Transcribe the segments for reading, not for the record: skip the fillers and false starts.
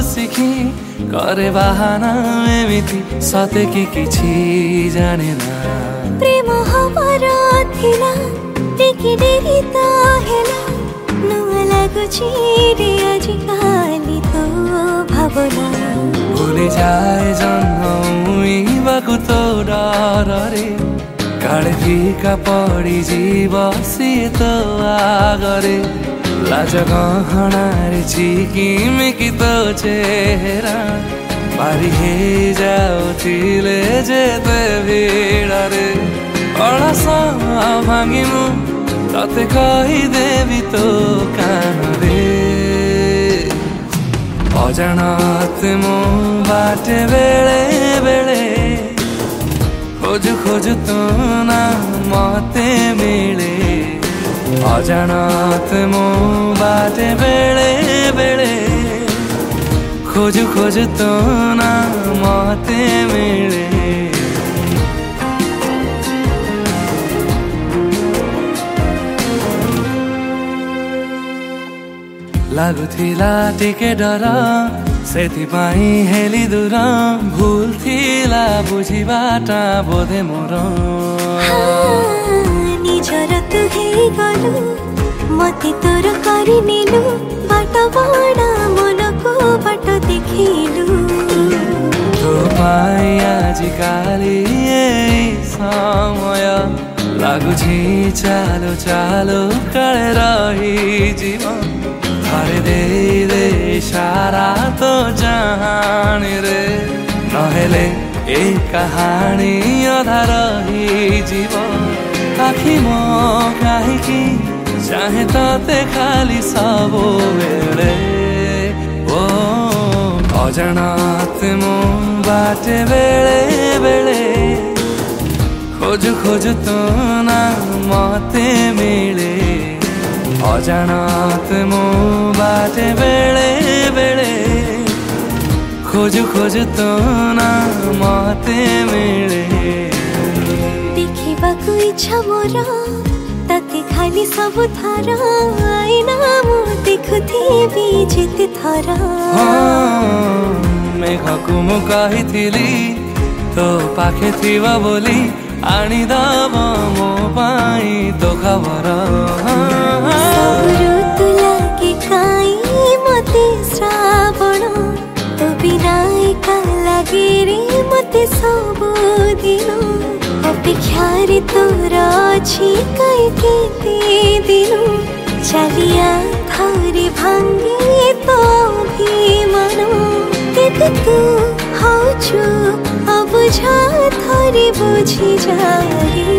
बसिकी करे बाहाना एमिति सते कि किछि जाने ना प्रेम हमार थिला टिके डेरी तो हेला नुआ लागुछि रे आजिकाली तो भावना भूली जाए जन्मइबाकु तो डर रे काळे फिका पड़ी जीव सिए तो आगरे लाज गहणारे छिकिमिकी तो चेहरा पारी हे जाउथिले जेते भिडरे अळस भांगिमु तते कहिदेवी तो कानरे अजाणते मो बाटे बेले बेले खोजु खोजु तो ना मते मिले अजाणते मो बाटे बेले बेले खोजु खोजु तो ना मते मिले लागुथिला टिके डर सेथिपाई हेली दूर भूल थिला बुझिबाटा बोधे मोर निजर तु हे गलु मते तोर करि नेलु बाट बडा मनको बाट देखिलु तो पाई आजिकाली एई समय लागुछि चालो चालो काळे रही जीवन थारे दे दे इशारा तो जहान रे नहेले ए कहानी अधा रही जीवन आखि मो काहिकी चाहे तते खाली सबो बेले ओ अजाणते मो बाटे बेले बेले खोजु खोजु तो ना मते मिले अजाणते मो बाटे बेले बेले खोजु खोजु तो ना मते मिले देखिबाकु इच्छा मोर तते खाली सब थर आईना मु देखुथिबी जेते थर मेघकु मु कहिथिली तो पाखे थिबा बोली आनी दब मो पाई तो खबर ऋतु लागे काई मते श्रावण तो बिना एका लागे रे मते सब दिन अपेक्षा रे तोर अछि काई केते दिन चलिया थरे भांगे तो अभिमान तेते तू हौछु अबुझा थरे बुझी जारी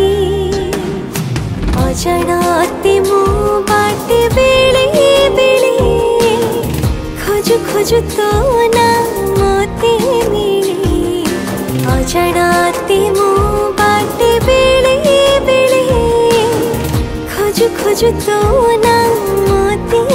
अजाणते मो बाटे बेले बेले खोजु खोजु तो ना मते मिले अजाणते मो बाटे बेले बेले खोजु खोजु तो ना मते